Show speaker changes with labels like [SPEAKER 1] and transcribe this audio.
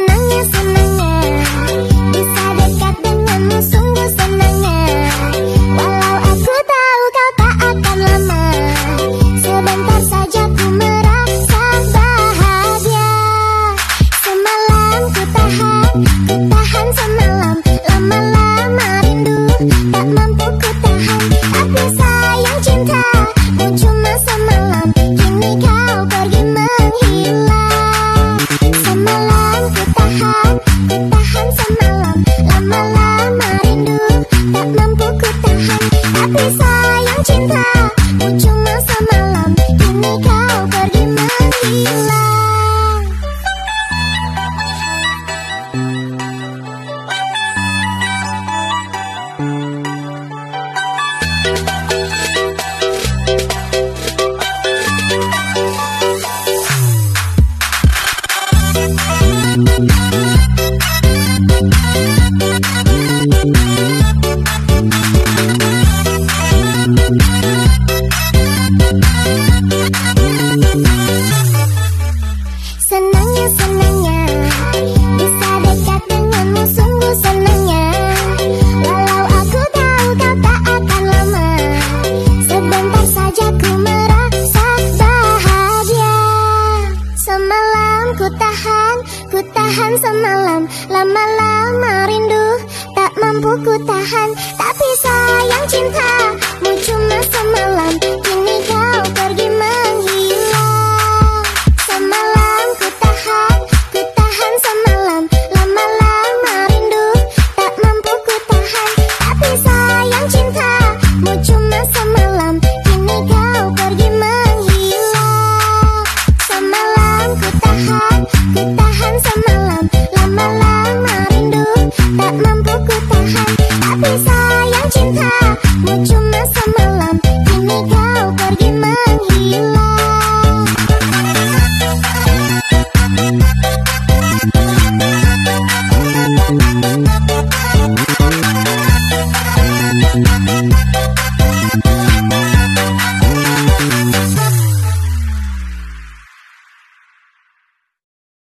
[SPEAKER 1] Ku tahan semalam, lama-lama rindu tak mampu ku tahan. Tapi sayang cintamu cuma semalam, kini kau pergi menghilang. Semalam ku tahan semalam, lama-lama rindu tak mampu ku tahan. Tapi sayang cintamu cuma semalam, kini kau pergi menghilang. Semalam ku tahan semalam, lama-lama rindu tak mampu ku tahan. Tapi sayang cintamu cuma semalam, kini kau pergi menghilang.